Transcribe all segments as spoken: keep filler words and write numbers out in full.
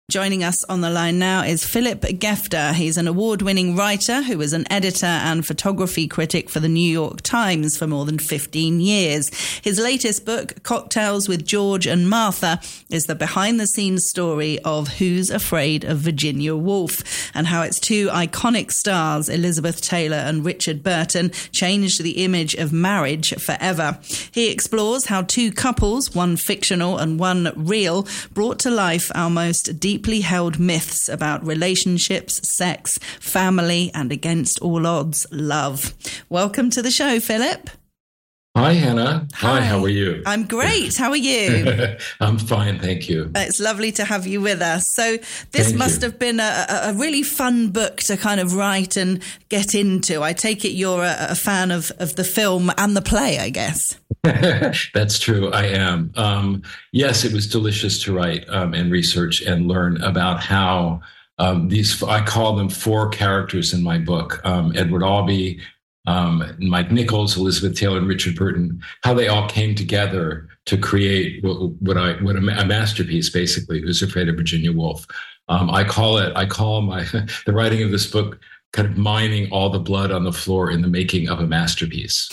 Joining us on the line now is Philip Gefter. He's an award-winning writer who was an editor and photography critic for the New York Times for more than fifteen years. His latest book, Cocktails with George and Martha, is the behind-the-scenes story of Who's Afraid of Virginia Woolf and how its two iconic stars, Elizabeth Taylor and Richard Burton, changed the image of marriage forever. He explores how two couples, one fictional and one real, brought to life our most deep deeply held myths about relationships, sex, family, and against all odds, love. Welcome to the show, Philip. Hi, Hannah. Hi, Hi. How are you? I'm great. How are you? I'm fine, thank you. It's lovely to have you with us. So this Thank must you. have been a, a really fun book to kind of write and get into. I take it you're a, a fan of, of the film and the play, I guess. That's true. I am. Um, yes, it was delicious to write um, and research and learn about how um, these, I call them four characters in my book, um, Edward Albee, um, Mike Nichols, Elizabeth Taylor, and Richard Burton, how they all came together to create what, what I, what a, a masterpiece, basically, Who's Afraid of Virginia Woolf. Um, I call it, I call my, the writing of this book kind of mining all the blood on the floor in the making of a masterpiece.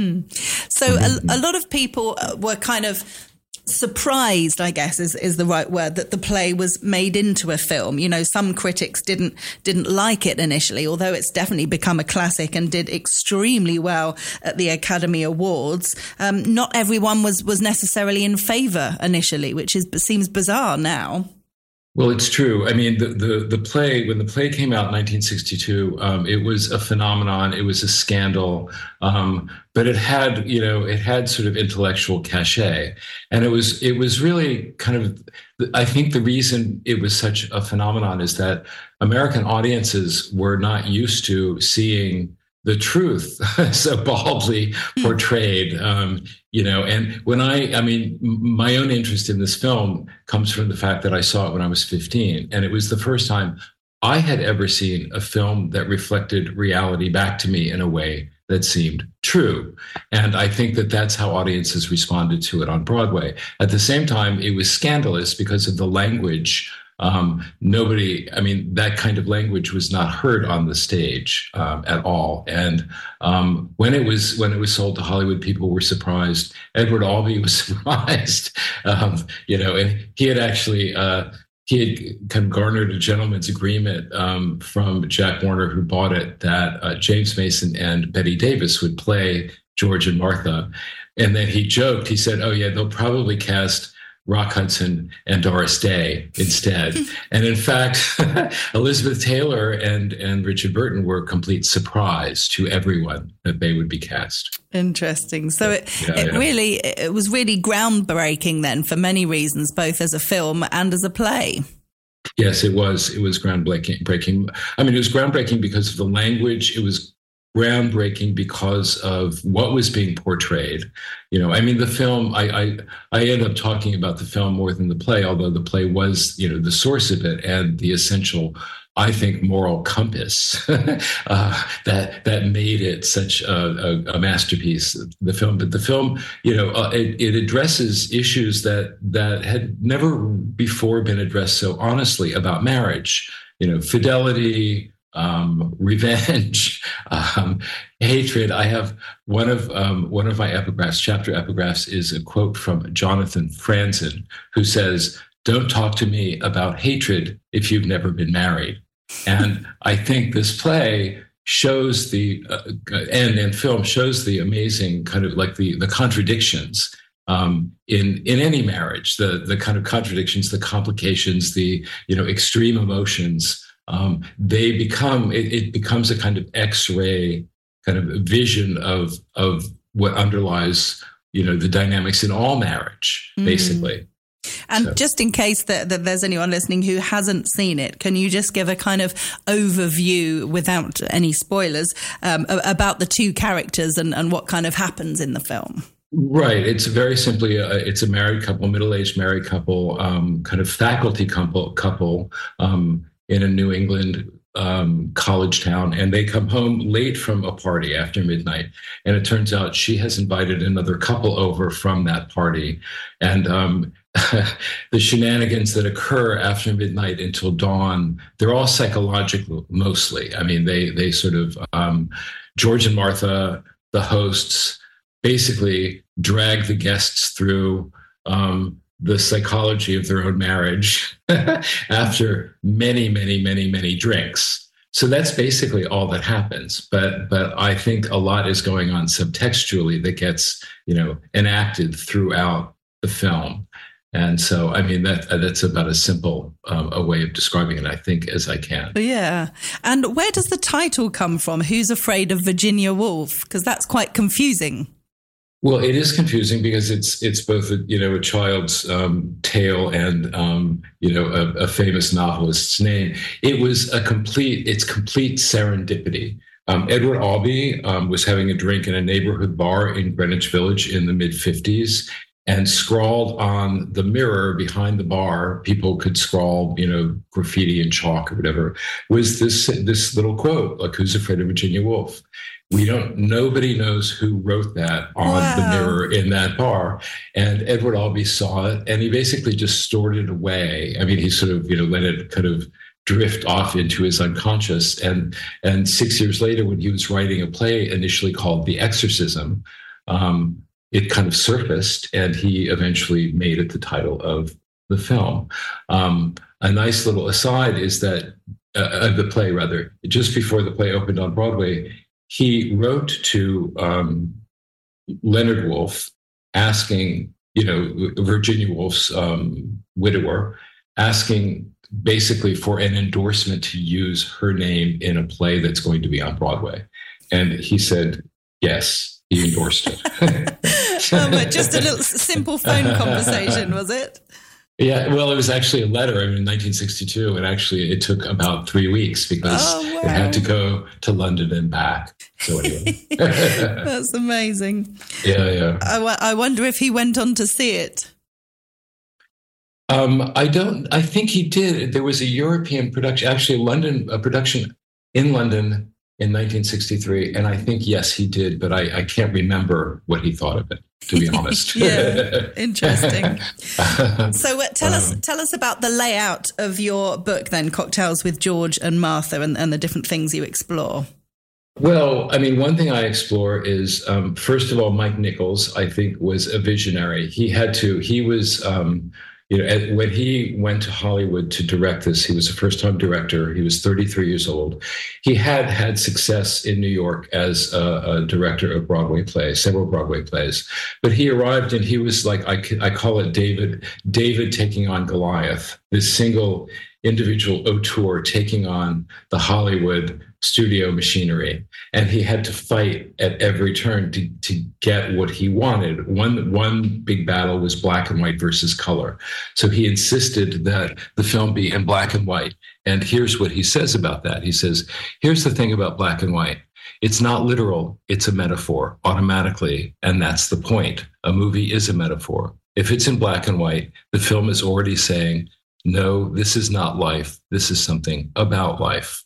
So a, a lot of people were kind of surprised, I guess is, is the right word, that the play was made into a film. You know, some critics didn't didn't like it initially, although it's definitely become a classic and did extremely well at the Academy Awards. Um, not everyone was, was necessarily in favour initially, which is seems bizarre now. Well, it's true. I mean, the, the, the play, when the play came out in nineteen sixty-two, um, it was a phenomenon. It was a scandal. Um, but it had, you know, it had sort of intellectual cachet. And it was, it was really kind of, I think the reason it was such a phenomenon is that American audiences were not used to seeing the truth so baldly portrayed, um, you know, and when I, I mean, my own interest in this film comes from the fact that I saw it when I was fifteen. And it was the first time I had ever seen a film that reflected reality back to me in a way that seemed true. And I think that that's how audiences responded to it on Broadway. At the same time, it was scandalous because of the language. Um, nobody, I mean, that kind of language was not heard on the stage um, at all. And um, when it was when it was sold to Hollywood, people were surprised. Edward Albee was surprised, um, you know, and he had actually uh, he had kind of garnered a gentleman's agreement um, from Jack Warner, who bought it, that uh, James Mason and Bette Davis would play George and Martha. And then he joked, he said, "Oh yeah, they'll probably cast Rock Hudson and Doris Day instead." And in fact, Elizabeth Taylor and, and Richard Burton were a complete surprise to everyone that they would be cast. Interesting. So it, yeah, it yeah. really, it was really groundbreaking then for many reasons, both as a film and as a play. Yes, it was. It was groundbreaking. Breaking. I mean, it was groundbreaking because of the language. It was groundbreaking because of what was being portrayed. You know, I mean, the film, I, I I end up talking about the film more than the play, although the play was, you know, the source of it and the essential, I think, moral compass uh, that that made it such a, a, a masterpiece, the film. But the film, you know, uh, it, it addresses issues that that had never before been addressed so honestly about marriage, you know, fidelity, Um, revenge, um, hatred. I have one of um, one of my epigraphs, chapter epigraphs, is a quote from Jonathan Franzen, who says, "Don't talk to me about hatred if you've never been married." And I think this play shows the uh, and and film shows the amazing kind of like the the contradictions um, in in any marriage, the the kind of contradictions, the complications, the you know extreme emotions. Um, they become, it, it becomes a kind of X-ray kind of vision of, of what underlies, you know, the dynamics in all marriage, basically. Mm. And so, just in case that, that there's anyone listening who hasn't seen it, can you just give a kind of overview without any spoilers um, about the two characters and, and what kind of happens in the film? Right. It's very simply, a, it's a married couple, middle-aged married couple, um, kind of faculty couple, couple, um, in a New England um, college town, and they come home late from a party after midnight. And it turns out she has invited another couple over from that party. And um, the shenanigans that occur after midnight until dawn, they're all psychological mostly. I mean, they they sort of um, George and Martha, the hosts, basically drag the guests through um, the psychology of their own marriage after many, many, many, many drinks. So that's basically all that happens. But but I think a lot is going on subtextually that gets, you know, enacted throughout the film. And so, I mean, that that's about as simple um, a way of describing it, I think, as I can. Yeah. And where does the title come from? Who's Afraid of Virginia Woolf? Because that's quite confusing. Well, it is confusing because it's it's both a, you know, a child's um, tale and um, you know, a, a famous novelist's name. It was a complete it's complete serendipity. Um, Edward Albee um, was having a drink in a neighborhood bar in Greenwich Village in the mid fifties, and scrawled on the mirror behind the bar, people could scrawl, you know, graffiti and chalk or whatever, was this this little quote, like, "Who's afraid of Virginia Woolf?" We don't, nobody knows who wrote that on wow. the mirror in that bar. And Edward Albee saw it, and he basically just stored it away. I mean, he sort of, you know, let it kind of drift off into his unconscious. And, and six years later, when he was writing a play initially called The Exorcism, um, it kind of surfaced, and he eventually made it the title of the film. Um, a nice little aside is that, uh, the play rather, just before the play opened on Broadway, he wrote to um, Leonard Woolf asking, you know, Virginia Woolf's um, widower, asking basically for an endorsement to use her name in a play that's going to be on Broadway. And he said, yes, he endorsed it. um, just a little simple phone conversation, was it? Yeah, well, it was actually a letter. I mean, in nineteen sixty-two, and actually it took about three weeks because oh, wow. it had to go to London and back. So anyway. That's amazing. Yeah, yeah. I, w- I wonder if he went on to see it. Um, I don't, I think he did. There was a European production, actually a London, a production in London in nineteen sixty-three. And I think, yes, he did, but I, I can't remember what he thought of it, to be honest. Yeah, interesting. So uh, tell um, us tell us about the layout of your book then, Cocktails with George and Martha, and, and the different things you explore. Well, I mean, one thing I explore is, um, first of all, Mike Nichols, I think, was a visionary. He had to, he was... Um, You know, when he went to Hollywood to direct this, he was a first-time director. He was thirty-three years old. He had had success in New York as a, a director of Broadway plays, several Broadway plays. But he arrived and he was like, I, I call it David, David taking on Goliath, this single individual auteur taking on the Hollywood studio machinery. And he had to fight at every turn to, to get what he wanted. One, one big battle was black and white versus color. So he insisted that the film be in black and white. And here's what he says about that. He says, here's the thing about black and white. It's not literal. It's a metaphor automatically. And that's the point. A movie is a metaphor. If it's in black and white, the film is already saying, no, this is not life. This is something about life.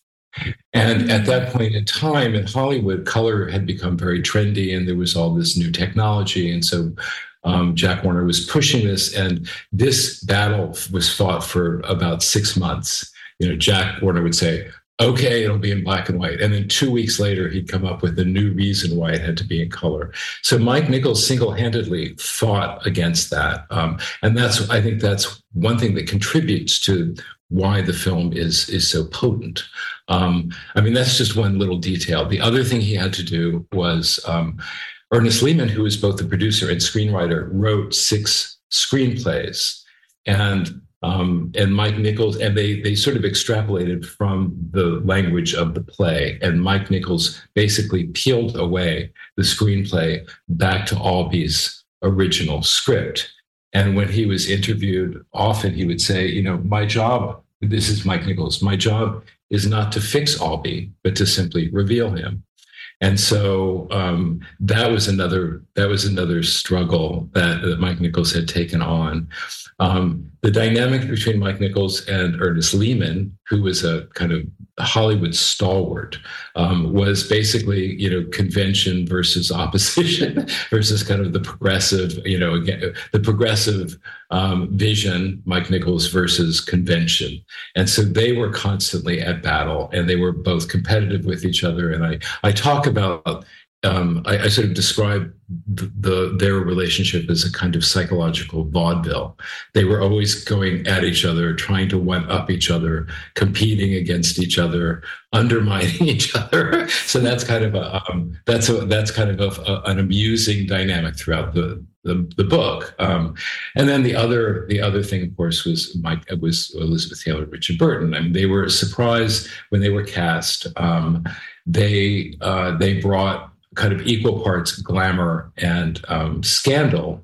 And at that point in time in Hollywood, color had become very trendy, and there was all this new technology. And so um, Jack Warner was pushing this, and this battle was fought for about six months. You know, Jack Warner would say, okay, it'll be in black and white. And then two weeks later, he'd come up with a new reason why it had to be in color. So Mike Nichols single-handedly fought against that. Um, and that's, I think that's one thing that contributes to why the film is, is so potent. Um, I mean, that's just one little detail. The other thing he had to do was um, Ernest Lehman, who was both the producer and screenwriter, wrote six screenplays. And Um, and Mike Nichols, and they they sort of extrapolated from the language of the play. And Mike Nichols basically peeled away the screenplay back to Albee's original script. And when he was interviewed, often he would say, you know, my job, this is Mike Nichols, my job is not to fix Albee, but to simply reveal him. And so um, that was another that was another struggle that, that Mike Nichols had taken on. Um, the dynamic between Mike Nichols and Ernest Lehman, who was a kind of Hollywood stalwart, um, was basically, you know, convention versus opposition versus kind of the progressive, you know, the progressive um, vision, Mike Nichols versus convention. And so they were constantly at battle, and they were both competitive with each other. And I, I talk about, um, I, I sort of describe the, the their relationship as a kind of psychological vaudeville. They were always going at each other, trying to one up each other, competing against each other, undermining each other. So that's kind of a um, that's a that's kind of a, a, an amusing dynamic throughout the the, the book. Um, and then the other the other thing, of course, was Mike was Elizabeth Taylor, Richard Burton. I mean, they were surprised when they were cast. Um, they uh, they brought kind of equal parts glamour and um, scandal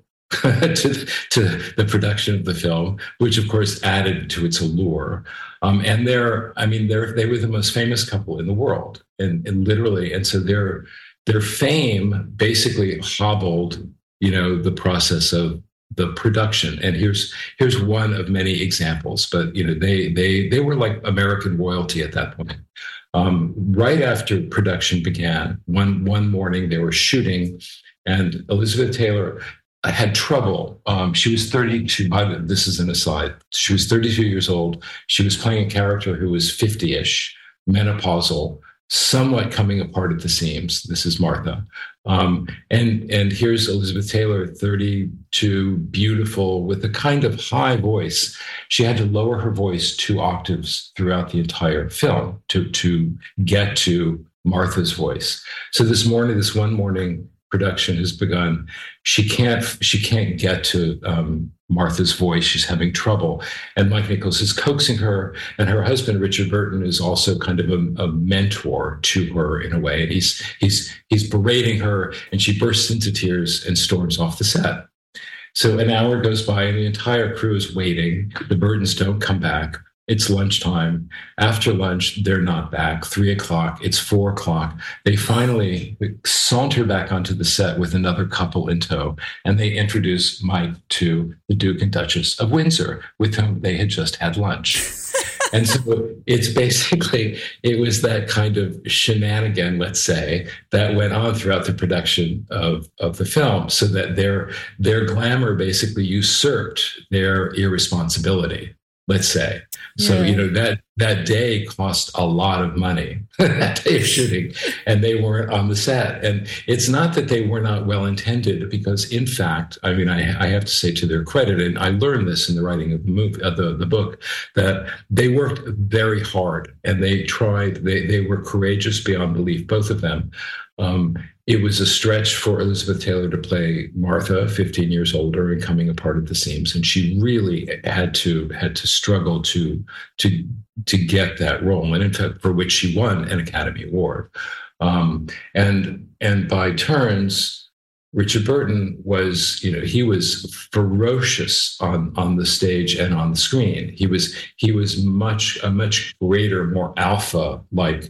to, to the production of the film, which of course added to its allure. Um, and they're, I mean, they're, they were the most famous couple in the world, and, and literally, and so their their fame basically hobbled, you know, the process of the production. And here's here's one of many examples, but you know, they they they were like American royalty at that point. Um, right after production began, one one morning they were shooting, and Elizabeth Taylor had trouble. Um, she was thirty-two. This is an aside. She was thirty-two years old. She was playing a character who was fifty-ish, menopausal, somewhat coming apart at the seams. This is Martha. Um, and and here's Elizabeth Taylor, thirty-two, beautiful, with a kind of high voice. She had to lower her voice two octaves throughout the entire film to, to get to Martha's voice. So this morning, this one morning, production has begun. She can't she can't get to um, Martha's voice. She's having trouble. And Mike Nichols is coaxing her. And her husband, Richard Burton, is also kind of a, a mentor to her in a way. And he's he's he's berating her, and she bursts into tears and storms off the set. So an hour goes by, and the entire crew is waiting. The Burtons don't come back. It's lunchtime. After lunch, they're not back. Three o'clock. It's four o'clock. They finally saunter back onto the set with another couple in tow, and they introduce Mike to the Duke and Duchess of Windsor, with whom they had just had lunch. And so it's basically, it was that kind of shenanigan, let's say, that went on throughout the production of, of the film, so that their their glamour basically usurped their irresponsibility, let's say. So, yeah. you know, that that day cost a lot of money, that day of shooting, and they weren't on the set. And it's not that they were not well-intended, because in fact, I mean, I, I have to say to their credit, and I learned this in the writing of the movie, of the, the book, that they worked very hard, and they tried, they, they were courageous beyond belief, both of them. Um, it was a stretch for Elizabeth Taylor to play Martha, fifteen years older and coming apart at the seams, and she really had to had to struggle to to to get that role, and in fact, for which she won an Academy Award. Um, and and by turns, Richard Burton was, you know, he was ferocious on on the stage and on the screen. He was he was much a much greater, more alpha like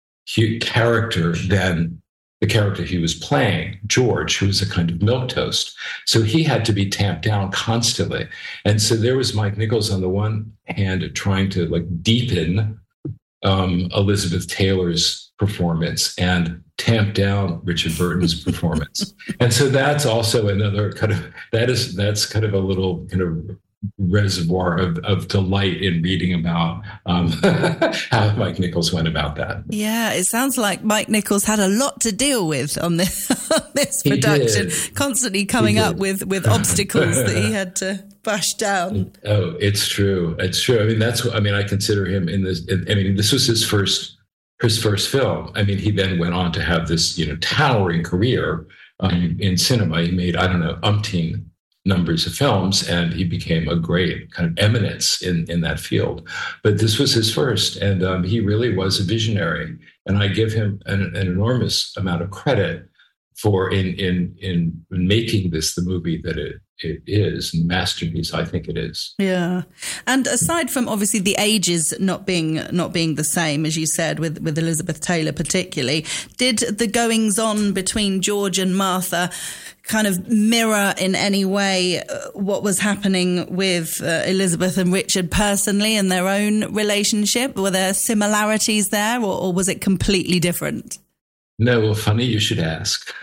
character than the character he was playing, George, who was a kind of milquetoast. So he had to be tamped down constantly. And so there was Mike Nichols on the one hand trying to like deepen um, Elizabeth Taylor's performance and tamp down Richard Burton's performance. And so that's also another kind of, that is, that's kind of a little kind of reservoir of, of delight in reading about um, how Mike Nichols went about that. Yeah, it sounds like Mike Nichols had a lot to deal with on this, on this production, constantly coming up with, with obstacles that he had to bash down. Oh, it's true. It's true. I mean, that's what, I mean, I consider him in this, in, I mean, this was his first, his first film. I mean, he then went on to have this, you know, towering career um, in cinema. He made, I don't know, umpteen numbers of films, and he became a great kind of eminence in, in that field. But this was his first, and um, he really was a visionary. And I give him an, an enormous amount of credit for in in in making this the movie that it it is, and the masterpiece I think it is. Yeah, and aside from obviously the ages not being not being the same, as you said, with with Elizabeth Taylor particularly, did the goings on between George and Martha kind of mirror in any way uh, what was happening with uh, Elizabeth and Richard personally in their own relationship? Were there similarities there, or, or was it completely different? No, well, funny you should ask.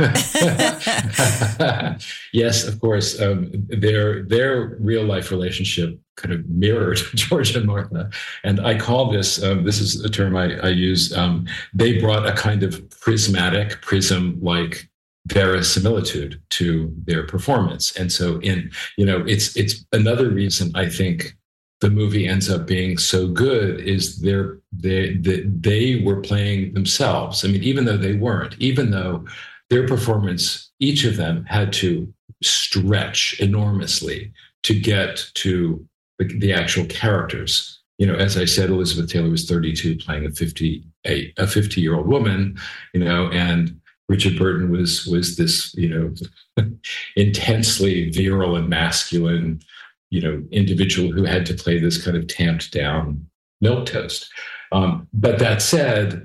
Yes, of course. Um, their their real life relationship kind of mirrored George and Martha, and I call this um, this is a term I, I use. Um, they brought a kind of prismatic, prism-like verisimilitude to their performance, and so in you know it's it's another reason I think the movie ends up being so good is they're, they, they, they were playing themselves. I mean, even though they weren't, even though their performance, each of them had to stretch enormously to get to the, the actual characters. You know, as I said, Elizabeth Taylor was thirty-two playing a fifty-eight, a fifty-year-old woman, you know, and Richard Burton was, was this, you know, intensely virile and masculine, you know, individual who had to play this kind of tamped down milquetoast. Um, but that said,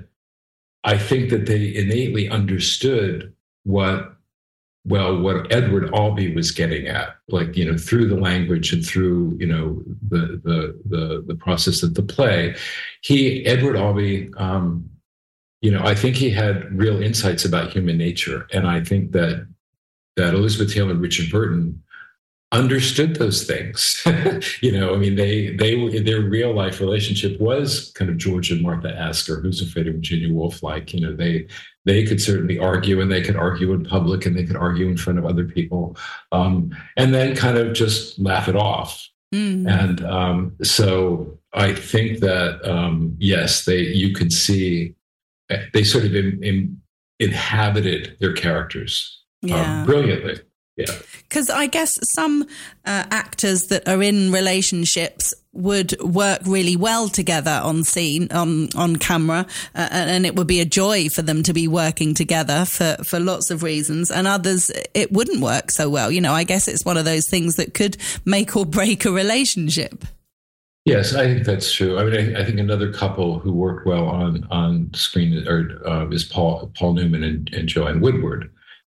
I think that they innately understood what, well, what Edward Albee was getting at, like, you know, through the language and through, you know, the the the, the process of the play. He, Edward Albee, um, you know, I think he had real insights about human nature, and I think that that Elizabeth Taylor and Richard Burton understood those things. You know, I mean, they they their real life relationship was kind of George and Martha-esque, or Who's Afraid of Virginia Woolf like. You know, they they could certainly argue, and they could argue in public, and they could argue in front of other people, um, and then kind of just laugh it off. Mm. And um, so I think that um, yes, they you could see they sort of in, in, inhabited their characters yeah. um, brilliantly. Yeah. Because I guess some uh, actors that are in relationships would work really well together on scene, on on camera, uh, and it would be a joy for them to be working together for, for lots of reasons. And others, it wouldn't work so well. You know, I guess it's one of those things that could make or break a relationship. Yes, I think that's true. I mean, I, I think another couple who worked well on on screen or uh, is Paul Paul Newman and, and Joanne Woodward.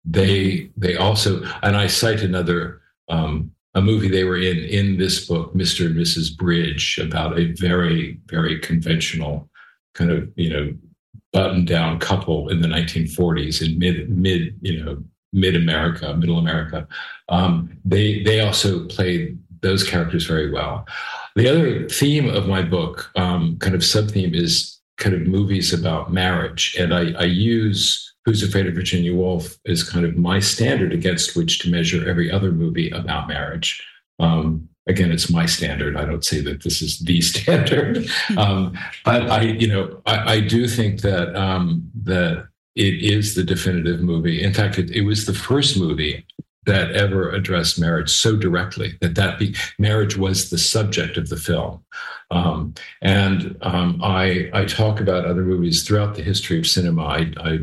They they also, and I cite another um, a movie they were in in this book, Mister and Missus Bridge, about a very very conventional kind of you know button down couple in the nineteen forties in mid mid you know mid America, middle America. Um, they they also played those characters very well. The other theme of my book, um, kind of sub theme, is kind of movies about marriage, and I, I use Who's Afraid of Virginia Woolf is kind of my standard against which to measure every other movie about marriage. Um, again, it's my standard. I don't say that this is the standard, um, but I, you know, I, I do think that um, that it is the definitive movie. In fact, it, it was the first movie that ever addressed marriage so directly that that be, marriage was the subject of the film. Um, and um, I I talk about other movies throughout the history of cinema. I, I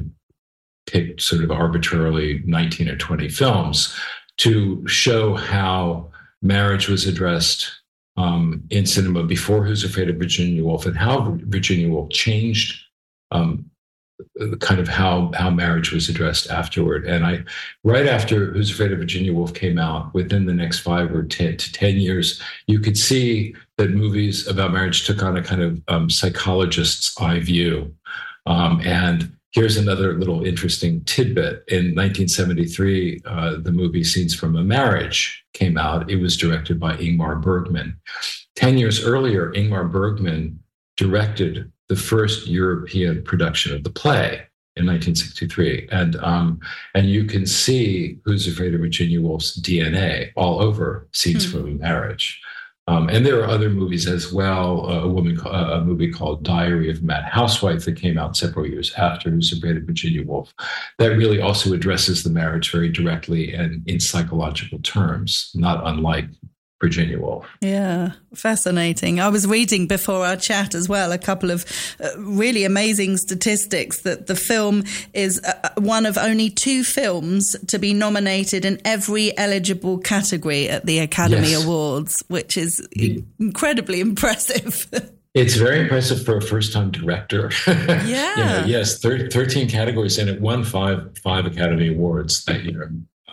picked sort of arbitrarily nineteen or twenty films to show how marriage was addressed um, in cinema before Who's Afraid of Virginia Woolf, and how Virginia Woolf changed um, kind of how how marriage was addressed afterward. And I, right after Who's Afraid of Virginia Woolf came out, within the next five or ten to ten years, you could see that movies about marriage took on a kind of um, psychologist's eye view. Um, and here's another little interesting tidbit. In nineteen seventy-three, uh, the movie Scenes from a Marriage came out. It was directed by Ingmar Bergman. Ten years earlier, Ingmar Bergman directed the first European production of the play in nineteen sixty-three. And um, and you can see Who's Afraid of Virginia Woolf's D N A all over Scenes mm-hmm. from a Marriage. Um, and there are other movies as well. Uh, a woman, uh, a movie called Diary of a Mad Housewife that came out several years after Who's Afraid of Virginia Woolf, that really also addresses the marriage very directly and in psychological terms, not unlike Virginia Woolf. Yeah, fascinating. I was reading before our chat as well a couple of uh, really amazing statistics that the film is uh, one of only two films to be nominated in every eligible category at the Academy yes. Awards, which is the, incredibly impressive. It's very impressive for a first-time director. Yeah. You know, yes, thir- thirteen categories, and it won five five Academy Awards that year.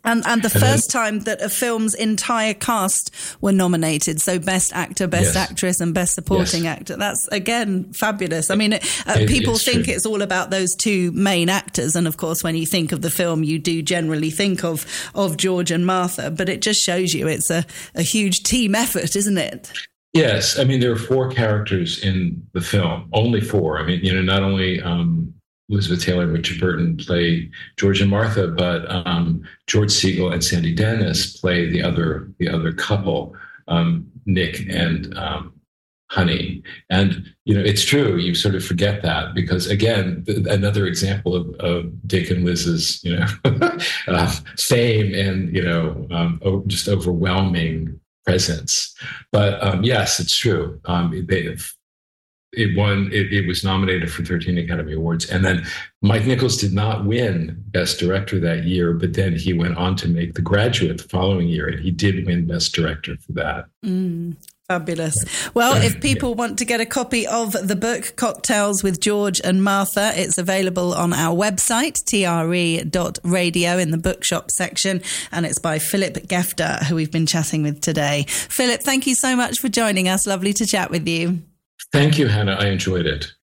And and the and first then, time that a film's entire cast were nominated, so Best Actor, Best yes. Actress, and Best Supporting yes. Actor. That's, again, fabulous. I mean, uh, it, people it's think true. It's all about those two main actors. And, of course, when you think of the film, you do generally think of, of George and Martha. But it just shows you it's a, a huge team effort, isn't it? Yes. I mean, there are four characters in the film, only four. I mean, you know, not only... Um, Elizabeth Taylor and Richard Burton play George and Martha, but um, George Segal and Sandy Dennis play the other the other couple, um, Nick and um, Honey. And you know, it's true. You sort of forget that because, again, th- another example of, of Dick and Liz's you know uh, fame and you know um, o- just overwhelming presence. But um, yes, it's true. Um, they. It won. It, it was nominated for thirteen Academy Awards, and then Mike Nichols did not win Best Director that year. But then he went on to make The Graduate the following year, and he did win Best Director for that. Mm, fabulous. Well, if people yeah. want to get a copy of the book Cocktails with George and Martha, it's available on our website t r e dot radio in the bookshop section, and it's by Philip Gefter, who we've been chatting with today. Philip, thank you so much for joining us. Lovely to chat with you. Thank you, Hannah. I enjoyed it.